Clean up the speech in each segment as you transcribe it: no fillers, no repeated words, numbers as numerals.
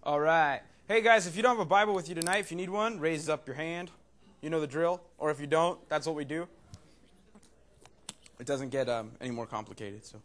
All right. Hey, guys, if you don't have a Bible with you tonight, if you need one, raise up your hand. You know the drill. Or if you don't, that's what we do. It doesn't get any more complicated. So,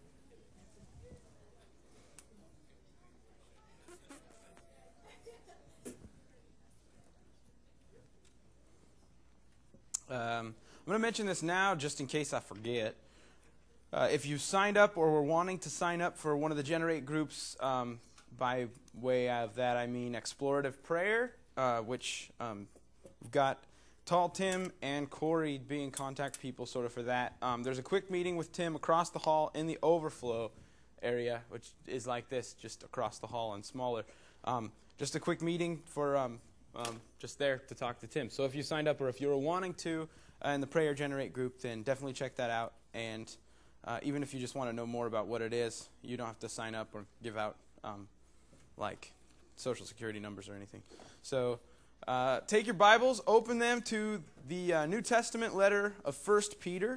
I'm going to mention this now just in case I forget. If you signed up or were wanting to sign up for one of the Generate groups, by way of that I mean explorative prayer, which we've got Tall Tim and Corey being contact people sort of for that. There's a quick meeting with Tim across the hall in the overflow area, which is like this, just across the hall and smaller. Just a quick meeting for just there to talk to Tim. So if you signed up or if you were wanting to in the Prayer Generate group, then definitely check that out. And even if you just want to know more about what it is, you don't have to sign up or give out like social security numbers or anything. So take your Bibles, open them to the New Testament letter of 1 Peter.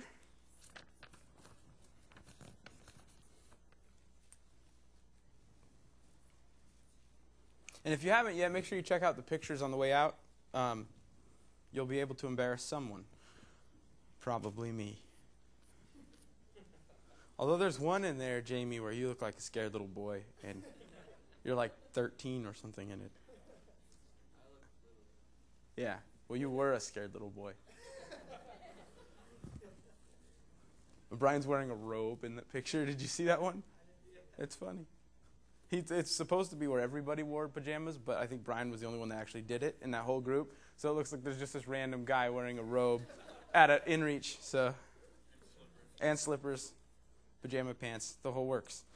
And if you haven't yet, make sure you check out the pictures on the way out. You'll be able to embarrass someone. Probably me. Although there's one in there, Jamie, where you look like a scared little boy, and you're like 13 or something in it. Yeah, well, you were a scared little boy. Brian's wearing a robe in that picture. Did you see that one? It's funny. It's supposed to be where everybody wore pajamas, but I think Brian was the only one that actually did it in that whole group. So it looks like there's just this random guy wearing a robe at InReach. So, and slippers, pajama pants, the whole works.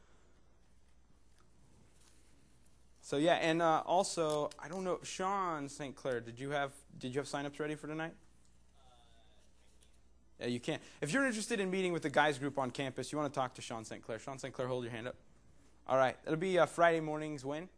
So yeah, and also, I don't know, Sean St. Clair, did you have signups ready for tonight? Yeah, you can. If you're interested in meeting with the guys group on campus, you want to talk to Sean St. Clair. Sean St. Clair, hold your hand up. All right. It'll be Friday mornings when?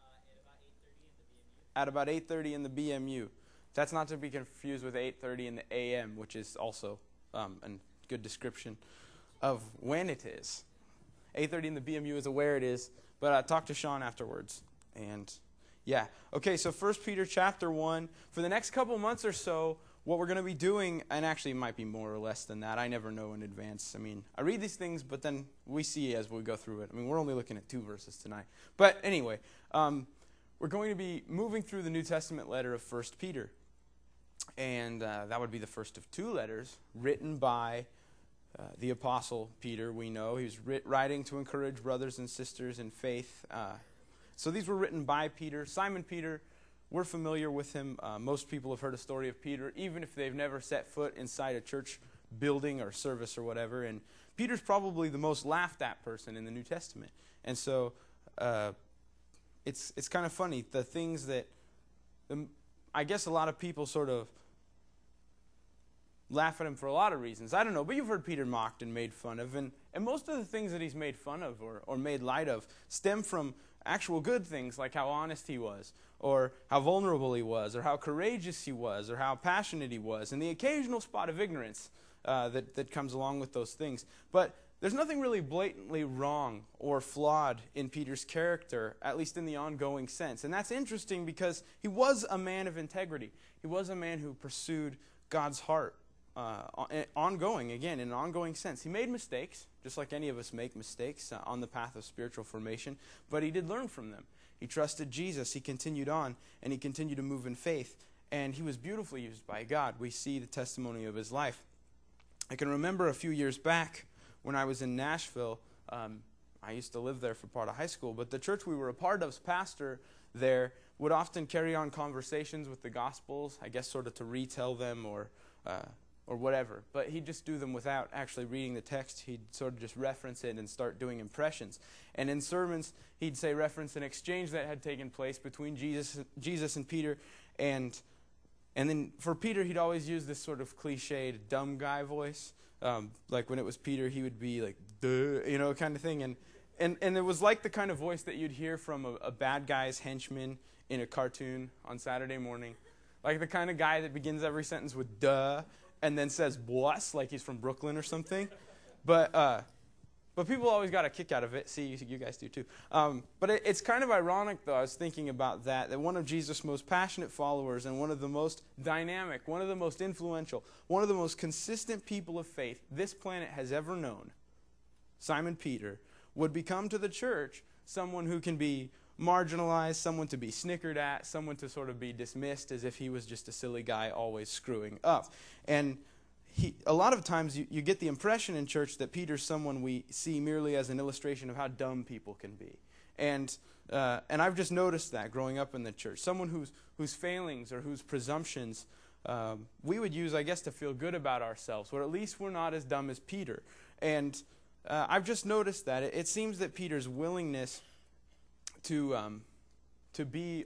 At about 8:30 in the BMU. That's not to be confused with 8:30 in the AM, which is also a good description of when it is. 8:30 in the BMU is where it is, but talk to Sean afterwards. And yeah. Okay, so 1 Peter chapter 1. For the next couple months or so, what we're going to be doing, and actually it might be more or less than that. I never know in advance. I mean, I read these things, but then we see as we go through it. I mean, we're only looking at 2 verses tonight. But anyway, we're going to be moving through the New Testament letter of 1 Peter. And that would be the first of 2 letters written by the Apostle Peter, we know. He was writing to encourage brothers and sisters in faith. So these were written by Peter. Simon Peter, we're familiar with him. Most people have heard a story of Peter, even if they've never set foot inside a church building or service or whatever. And Peter's probably the most laughed at person in the New Testament. And so it's kind of funny. The things that I guess a lot of people sort of laugh at him for a lot of reasons. I don't know, but you've heard Peter mocked and made fun of. And most of the things that he's made fun of or made light of stem from actual good things, like how honest he was, or how vulnerable he was, or how courageous he was, or how passionate he was, and the occasional spot of ignorance that comes along with those things. But there's nothing really blatantly wrong or flawed in Peter's character, at least in the ongoing sense. And that's interesting because he was a man of integrity. He was a man who pursued God's heart ongoing, again, in an ongoing sense. He made mistakes, just like any of us make mistakes on the path of spiritual formation, but he did learn from them. He trusted Jesus, he continued on, and he continued to move in faith, and he was beautifully used by God. We see the testimony of his life. I can remember a few years back when I was in Nashville. I used to live there for part of high school, but the church we were a part of's pastor there would often carry on conversations with the Gospels, I guess sort of to retell them or whatever. But he'd just do them without actually reading the text. He'd sort of just reference it and start doing impressions. And in sermons, he'd say reference an exchange that had taken place between Jesus and Peter. And then for Peter, he'd always use this sort of cliched dumb guy voice. Like when it was Peter, he would be like, duh, kind of thing. And it was like the kind of voice that you'd hear from a bad guy's henchman in a cartoon on Saturday morning. Like the kind of guy that begins every sentence with duh, and then says boss, like he's from Brooklyn or something. But But people always got a kick out of it. See, you guys do too. But it's kind of ironic, though, I was thinking about that one of Jesus' most passionate followers and one of the most dynamic, one of the most influential, one of the most consistent people of faith this planet has ever known, Simon Peter, would become to the church someone who can be marginalized, someone to be snickered at, someone to sort of be dismissed as if he was just a silly guy always screwing up. And a lot of times you get the impression in church that Peter's someone we see merely as an illustration of how dumb people can be. And I've just noticed that growing up in the church. Someone whose failings or whose presumptions we would use, I guess, to feel good about ourselves, or at least we're not as dumb as Peter. And I've just noticed that. It seems that Peter's willingness to be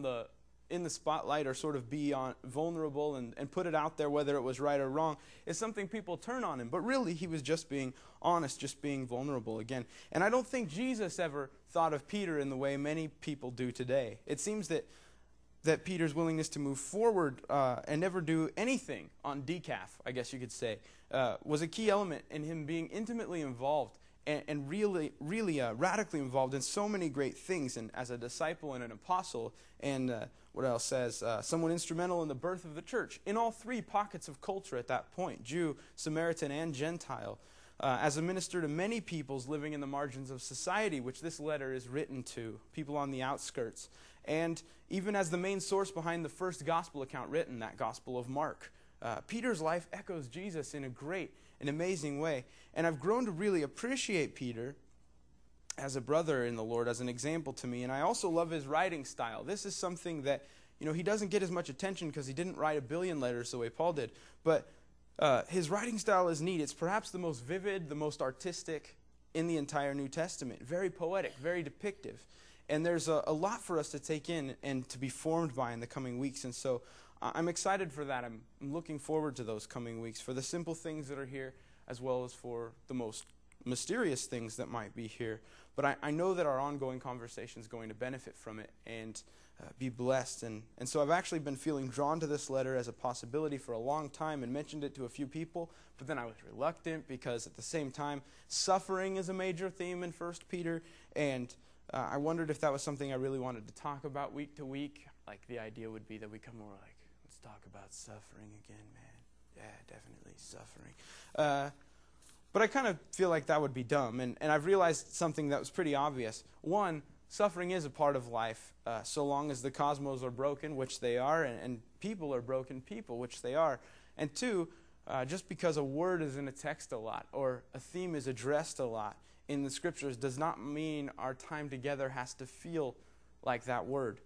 in the spotlight or sort of be vulnerable and put it out there, whether it was right or wrong, is something people turn on him. But really, he was just being honest, just being vulnerable again. And I don't think Jesus ever thought of Peter in the way many people do today. It seems that Peter's willingness to move forward and never do anything on decaf, I guess you could say, was a key element in him being intimately involved and really radically involved in so many great things, and as a disciple and an apostle, and what else says, someone instrumental in the birth of the church, in all three pockets of culture at that point, Jew, Samaritan, and Gentile, as a minister to many peoples living in the margins of society, which this letter is written to, people on the outskirts, and even as the main source behind the first gospel account written, that Gospel of Mark. Peter's life echoes Jesus in a great and amazing way. And I've grown to really appreciate Peter as a brother in the Lord, as an example to me. And I also love his writing style. This is something that, he doesn't get as much attention because he didn't write a billion letters the way Paul did. But his writing style is neat. It's perhaps the most vivid, the most artistic in the entire New Testament. Very poetic, very depictive. And there's a lot for us to take in and to be formed by in the coming weeks. And so I'm excited for that. I'm looking forward to those coming weeks, for the simple things that are here, as well as for the most mysterious things that might be here. But I know that our ongoing conversation is going to benefit from it and be blessed. And so I've actually been feeling drawn to this letter as a possibility for a long time and mentioned it to a few people, but then I was reluctant because at the same time, suffering is a major theme in 1 Peter, and I wondered if that was something I really wanted to talk about week to week. Like the idea would be that we come more like, let's talk about suffering again, man. Yeah, definitely suffering. But I kind of feel like that would be dumb. And I've realized something that was pretty obvious. One, suffering is a part of life, so long as the cosmos are broken, which they are, and people are broken people, which they are. And two, just because a word is in a text a lot or a theme is addressed a lot in the Scriptures does not mean our time together has to feel like that word.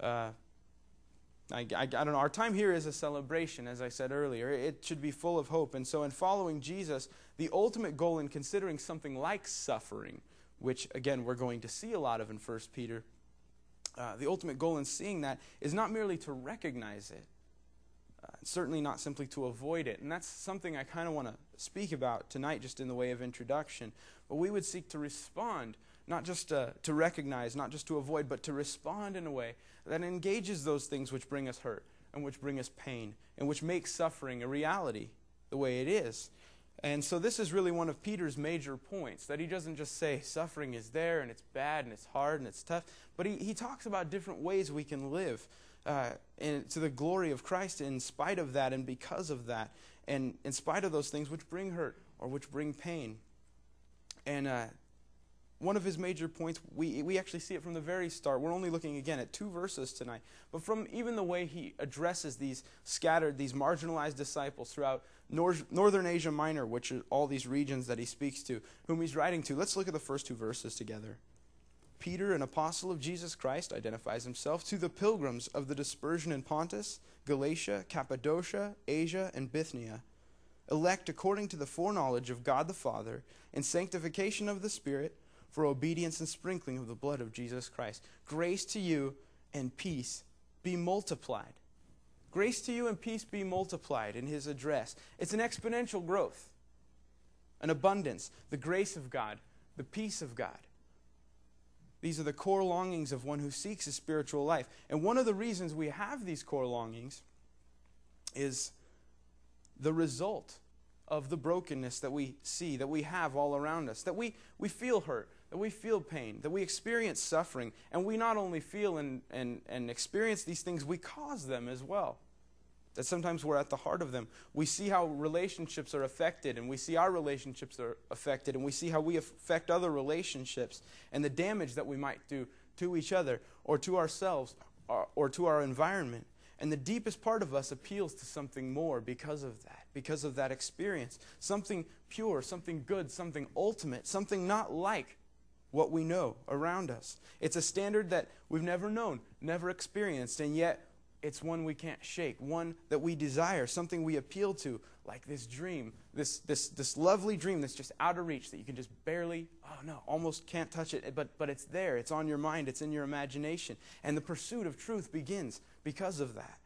I don't know. Our time here is a celebration, as I said earlier. It should be full of hope. And so in following Jesus, the ultimate goal in considering something like suffering, which, again, we're going to see a lot of in 1 Peter, the ultimate goal in seeing that is not merely to recognize it, certainly not simply to avoid it. And that's something I kind of want to speak about tonight just in the way of introduction. But we would seek to respond, not just to recognize, not just to avoid, but to respond in a way that engages those things which bring us hurt and which bring us pain and which make suffering a reality the way it is. And so this is really one of Peter's major points, that he doesn't just say suffering is there and it's bad and it's hard and it's tough, but he talks about different ways we can live to the glory of Christ in spite of that and because of that, and in spite of those things which bring hurt or which bring pain. And one of his major points, we actually see it from the very start. We're only looking again at 2 verses tonight. But from even the way he addresses these scattered, these marginalized disciples throughout Northern Asia Minor, which are all these regions that he speaks to, whom he's writing to. Let's look at the first 2 verses together. Peter, an apostle of Jesus Christ, identifies himself to the pilgrims of the dispersion in Pontus, Galatia, Cappadocia, Asia, and Bithynia, elect according to the foreknowledge of God the Father, and sanctification of the Spirit, for obedience and sprinkling of the blood of Jesus Christ. Grace to you and peace be multiplied. Grace to you and peace be multiplied in his address. It's an exponential growth, an abundance, the grace of God, the peace of God. These are the core longings of one who seeks a spiritual life. And one of the reasons we have these core longings is the result of the brokenness that we see, that we have all around us, that we feel hurt, that we feel pain, that we experience suffering, and we not only feel and experience these things, we cause them as well. That sometimes we're at the heart of them. We see how relationships are affected, and we see our relationships are affected, and we see how we affect other relationships, and the damage that we might do to each other, or to ourselves, or to our environment. And the deepest part of us appeals to something more because of that experience. Something pure, something good, something ultimate, something not like what we know around us. It's a standard that we've never known, never experienced, and yet it's one we can't shake, one that we desire, something we appeal to, like this dream, this lovely dream that's just out of reach, that you can just barely, almost can't touch it, but it's there, it's on your mind, it's in your imagination. And the pursuit of truth begins because of that.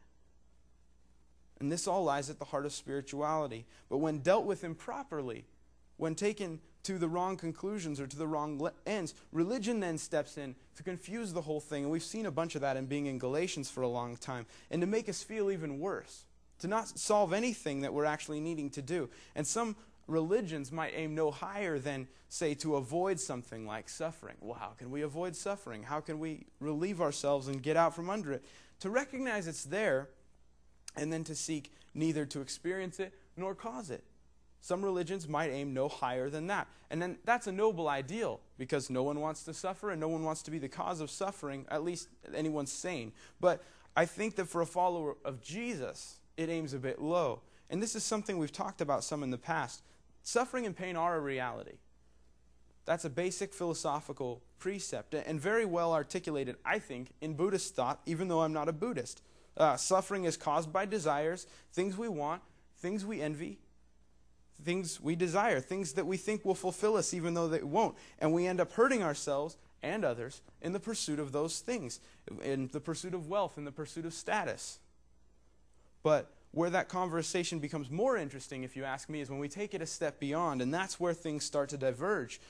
And this all lies at the heart of spirituality. But when dealt with improperly, when taken to the wrong conclusions or to the wrong ends, religion then steps in to confuse the whole thing. And we've seen a bunch of that in being in Galatians for a long time. And to make us feel even worse. To not solve anything that we're actually needing to do. And some religions might aim no higher than, say, to avoid something like suffering. Well, how can we avoid suffering? How can we relieve ourselves and get out from under it? To recognize it's there, and then to seek neither to experience it nor cause it. Some religions might aim no higher than that. And then that's a noble ideal, because no one wants to suffer and no one wants to be the cause of suffering, at least anyone's sane. But I think that for a follower of Jesus, it aims a bit low. And this is something we've talked about some in the past. Suffering and pain are a reality. That's a basic philosophical precept, and very well articulated, I think, in Buddhist thought, even though I'm not a Buddhist. Suffering is caused by desires, things we want, things we envy, things we desire, things that we think will fulfill us even though they won't. And we end up hurting ourselves and others in the pursuit of those things, in the pursuit of wealth, in the pursuit of status. But where that conversation becomes more interesting, if you ask me, is when we take it a step beyond, and that's where things start to diverge.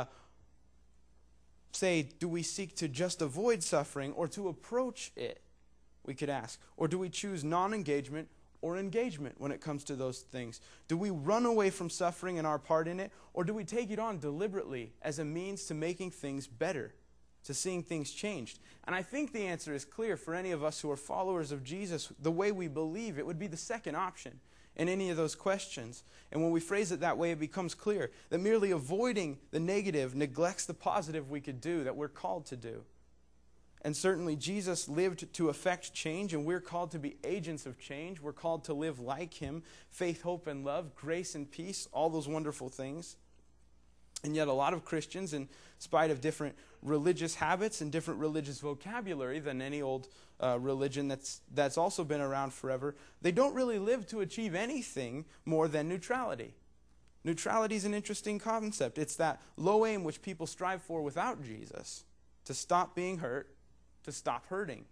Say, do we seek to just avoid suffering or to approach it? We could ask. Or do we choose non-engagement or engagement when it comes to those things? Do we run away from suffering and our part in it, or do we take it on deliberately as a means to making things better, to seeing things changed? And I think the answer is clear for any of us who are followers of Jesus. The way we believe, it would be the second option in any of those questions. And when we phrase it that way, it becomes clear that merely avoiding the negative neglects the positive we could do, that we're called to do. And certainly Jesus lived to effect change, and we're called to be agents of change. We're called to live like Him, faith, hope, and love, grace and peace, all those wonderful things. And yet a lot of Christians, in spite of different religious habits and different religious vocabulary than any old religion that's also been around forever, they don't really live to achieve anything more than neutrality. Neutrality is an interesting concept. It's that low aim which people strive for without Jesus, to stop being hurt, to stop hurting,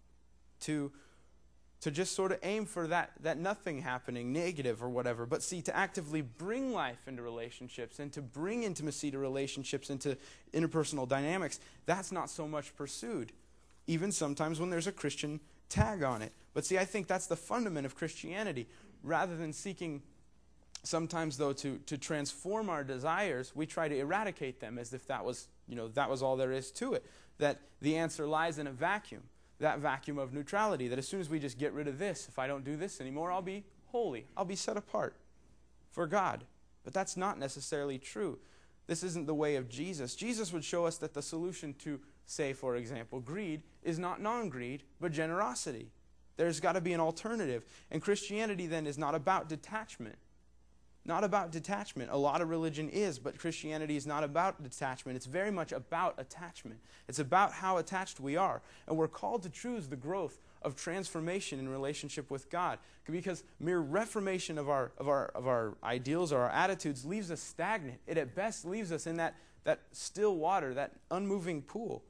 to just sort of aim for that nothing happening, negative or whatever. But see, to actively bring life into relationships and to bring intimacy to relationships, into interpersonal dynamics, that's not so much pursued, even sometimes when there's a Christian tag on it. But see, I think that's the fundament of Christianity. Rather than seeking sometimes, though, to transform our desires, we try to eradicate them as if that was all there is to it. That the answer lies in a vacuum, that vacuum of neutrality, that as soon as we just get rid of this, if I don't do this anymore, I'll be holy, I'll be set apart for God. But that's not necessarily true. This isn't the way of Jesus. Jesus would show us that the solution to, say, for example, greed is not non-greed, but generosity. There's got to be an alternative. And Christianity then is not about detachment. Not about detachment. A lot of religion is, but Christianity is not about detachment. It's very much about attachment. It's about how attached we are. And we're called to choose the growth of transformation in relationship with God. Because mere reformation of our ideals or our attitudes leaves us stagnant. It at best leaves us in that still water, that unmoving pool.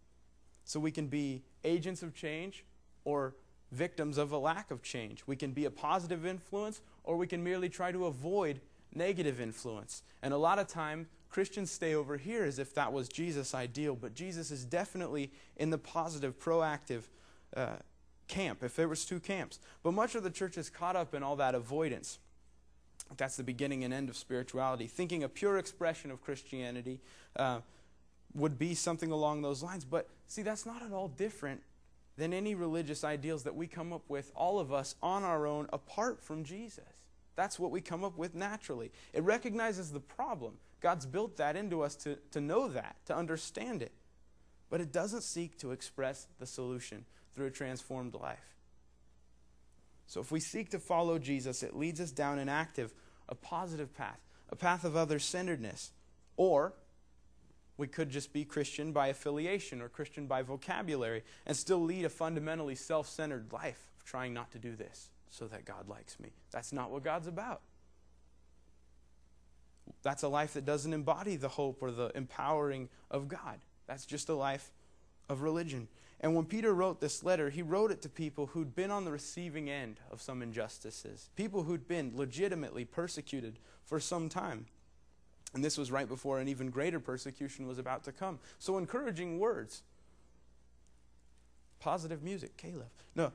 So we can be agents of change or victims of a lack of change. We can be a positive influence, or we can merely try to avoid negative influence. And a lot of time, Christians stay over here as if that was Jesus' ideal, but Jesus is definitely in the positive, proactive camp, if there was two camps. But much of the church is caught up in all that avoidance. That's the beginning and end of spirituality. Thinking a pure expression of Christianity would be something along those lines. But see, that's not at all different than any religious ideals that we come up with, all of us, on our own, apart from Jesus. That's what we come up with naturally. It recognizes the problem. God's built that into us to know that, to understand it. But it doesn't seek to express the solution through a transformed life. So if we seek to follow Jesus, it leads us down a positive path, a path of other-centeredness. Or we could just be Christian by affiliation or Christian by vocabulary and still lead a fundamentally self-centered life of trying not to do this so that God likes me. That's not what God's about. That's a life that doesn't embody the hope or the empowering of God. That's just a life of religion. And when Peter wrote this letter, he wrote it to people who'd been on the receiving end of some injustices, people who'd been legitimately persecuted for some time. And this was right before an even greater persecution was about to come. So encouraging words. Positive music, Caleb. No.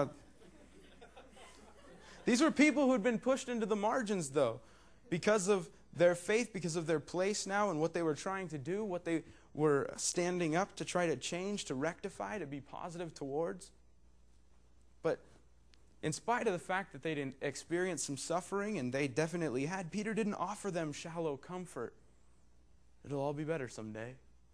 These were people who'd been pushed into the margins, though, because of their faith, because of their place now and what they were trying to do, what they were standing up to try to change, to rectify, to be positive towards. But in spite of the fact that they didn't experience some suffering, and they definitely had, Peter didn't offer them shallow comfort. It'll all be better someday.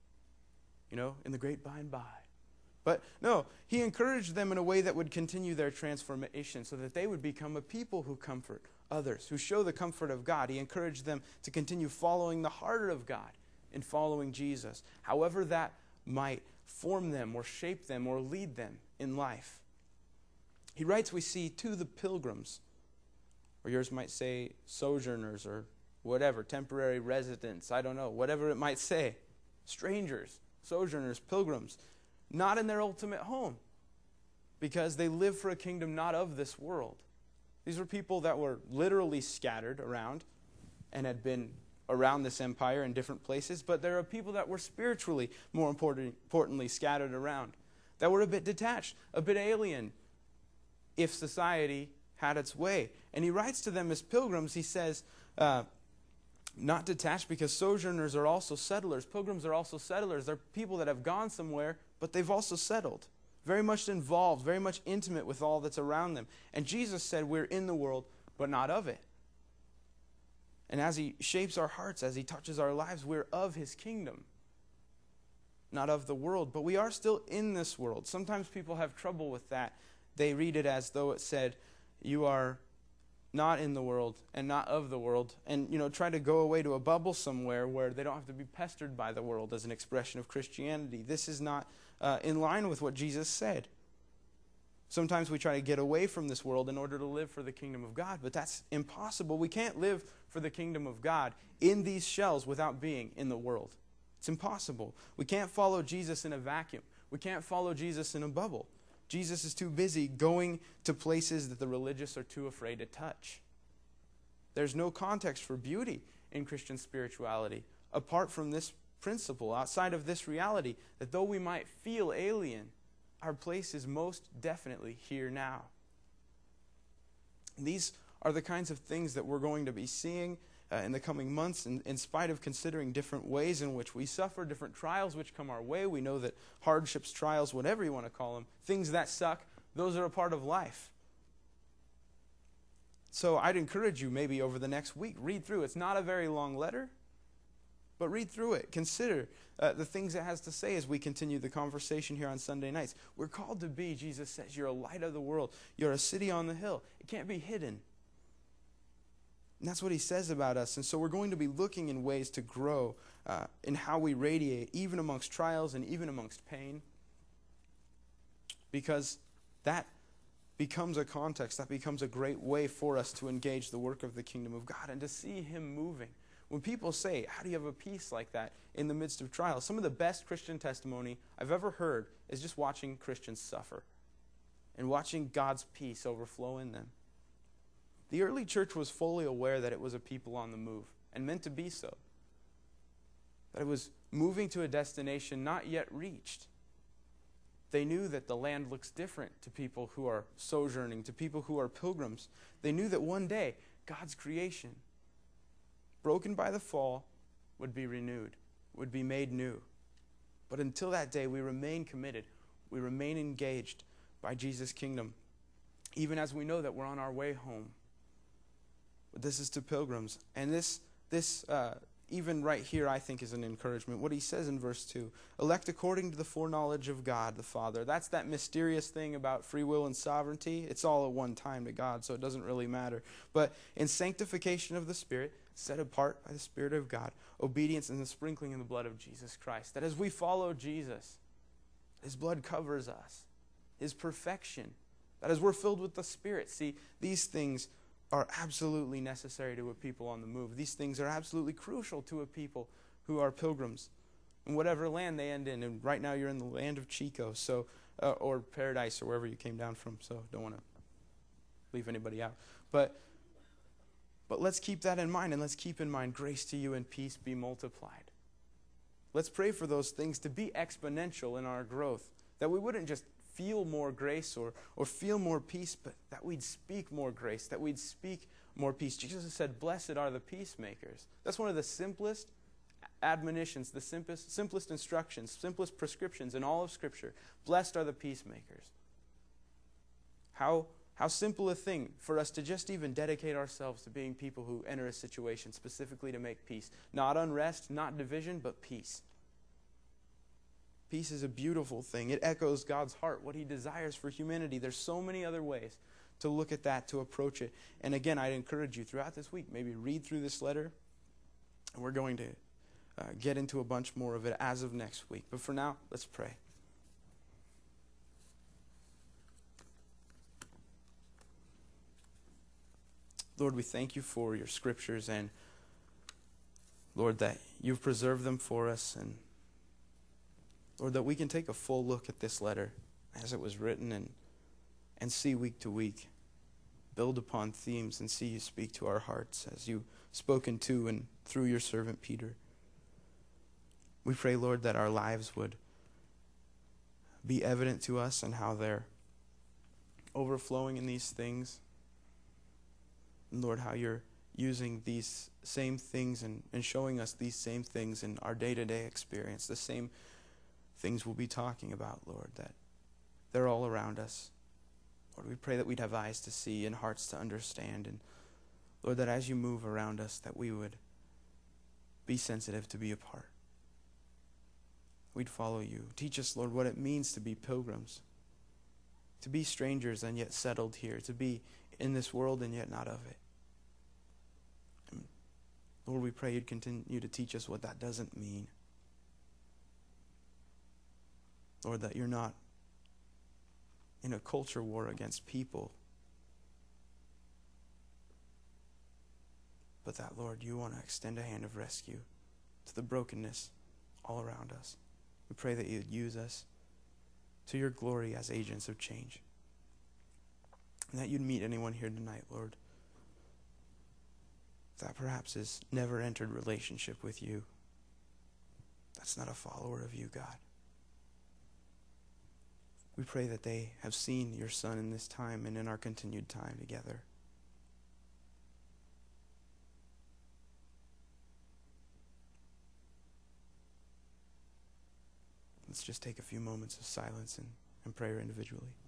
In the great by and by. But no, he encouraged them in a way that would continue their transformation so that they would become a people who comfort others, who show the comfort of God. He encouraged them to continue following the heart of God in following Jesus, however that might form them or shape them or lead them in life. He writes, we see, to the pilgrims, or yours might say sojourners or whatever, temporary residents, I don't know, whatever it might say, strangers, sojourners, pilgrims, not in their ultimate home, because they live for a kingdom not of this world. These were people that were literally scattered around and had been around this empire in different places, but there are people that were spiritually, more importantly, scattered around, that were a bit detached, a bit alien, if society had its way. And he writes to them as pilgrims, he says, not detached, because sojourners are also settlers. Pilgrims are also settlers. They're people that have gone somewhere, but they've also settled. Very much involved, very much intimate with all that's around them. And Jesus said we're in the world, but not of it. And as he shapes our hearts, as he touches our lives, we're of his kingdom, not of the world. But we are still in this world. Sometimes people have trouble with that. They read it as though it said, you are not in the world and not of the world, and try to go away to a bubble somewhere where they don't have to be pestered by the world as an expression of Christianity. This is not in line with what Jesus said. Sometimes we try to get away from this world in order to live for the kingdom of God, but that's impossible. We can't live for the kingdom of God in these shells without being in the world. It's impossible. We can't follow Jesus in a vacuum. We can't follow Jesus in a bubble. Jesus is too busy going to places that the religious are too afraid to touch. There's no context for beauty in Christian spirituality apart from this principle, outside of this reality, that though we might feel alien, our place is most definitely here now. And these are the kinds of things that we're going to be seeing in the coming months, in spite of considering different ways in which we suffer, different trials which come our way. We know that hardships, trials, whatever you want to call them, things that suck, those are a part of life. So I'd encourage you maybe over the next week, read through. It's not a very long letter, but read through it. Consider the things it has to say as we continue the conversation here on Sunday nights. We're called to be, Jesus says, you're a light of the world. You're a city on the hill. It can't be hidden. And that's what he says about us. And so we're going to be looking in ways to grow in how we radiate, even amongst trials and even amongst pain. Because that becomes a context, that becomes a great way for us to engage the work of the kingdom of God and to see him moving. When people say, how do you have a peace like that in the midst of trials? Some of the best Christian testimony I've ever heard is just watching Christians suffer and watching God's peace overflow in them. The early church was fully aware that it was a people on the move, and meant to be so. That it was moving to a destination not yet reached. They knew that the land looks different to people who are sojourning, to people who are pilgrims. They knew that one day God's creation, broken by the fall, would be renewed, would be made new. But until that day, we remain committed. We remain engaged by Jesus' kingdom, even as we know that we're on our way home. But this is to pilgrims. And this even right here, I think, is an encouragement. What he says in verse 2, elect according to the foreknowledge of God the Father. That's that mysterious thing about free will and sovereignty. It's all at one time to God, so it doesn't really matter. But in sanctification of the Spirit, set apart by the Spirit of God, obedience and the sprinkling in the blood of Jesus Christ. That as we follow Jesus, his blood covers us, his perfection. That as we're filled with the Spirit. See, these things are absolutely necessary to a people on the move. These things are absolutely crucial to a people who are pilgrims in whatever land they end in. And right now you're in the land of Chico, so or Paradise, or wherever you came down from. So don't want to leave anybody out. But let's keep that in mind, and let's keep in mind grace to you and peace be multiplied. Let's pray for those things to be exponential in our growth, that we wouldn't just feel more grace or feel more peace, but that we'd speak more grace, that we'd speak more peace. Jesus has said, blessed are the peacemakers. That's one of the simplest admonitions, the simplest instructions, simplest prescriptions in all of Scripture. Blessed are the peacemakers. How simple a thing for us to just even dedicate ourselves to being people who enter a situation specifically to make peace. Not unrest, not division, but peace. Peace is a beautiful thing. It echoes God's heart, what he desires for humanity. There's so many other ways to look at that, to approach it. And again, I'd encourage you throughout this week, maybe read through this letter. And we're going to get into a bunch more of it as of next week. But for now, let's pray. Lord, we thank you for your scriptures, and Lord, that you've preserved them for us, and Lord, that we can take a full look at this letter as it was written and see week to week, build upon themes and see you speak to our hearts as you've spoken to and through your servant Peter. We pray, Lord, that our lives would be evident to us and how they're overflowing in these things. And Lord, how you're using these same things and showing us these same things in our day-to-day experience, the same things we'll be talking about, Lord, that they're all around us. Lord, we pray that we'd have eyes to see and hearts to understand. And Lord, that as you move around us, that we would be sensitive to be a part. We'd follow you. Teach us, Lord, what it means to be pilgrims, to be strangers and yet settled here, to be in this world and yet not of it. And Lord, we pray you'd continue to teach us what that doesn't mean. Lord, that you're not in a culture war against people, but that, Lord, you want to extend a hand of rescue to the brokenness all around us. We pray that you'd use us to your glory as agents of change, and that you'd meet anyone here tonight, Lord, that perhaps has never entered relationship with you, that's not a follower of you, God. We pray that they have seen your Son in this time and in our continued time together. Let's just take a few moments of silence and prayer individually.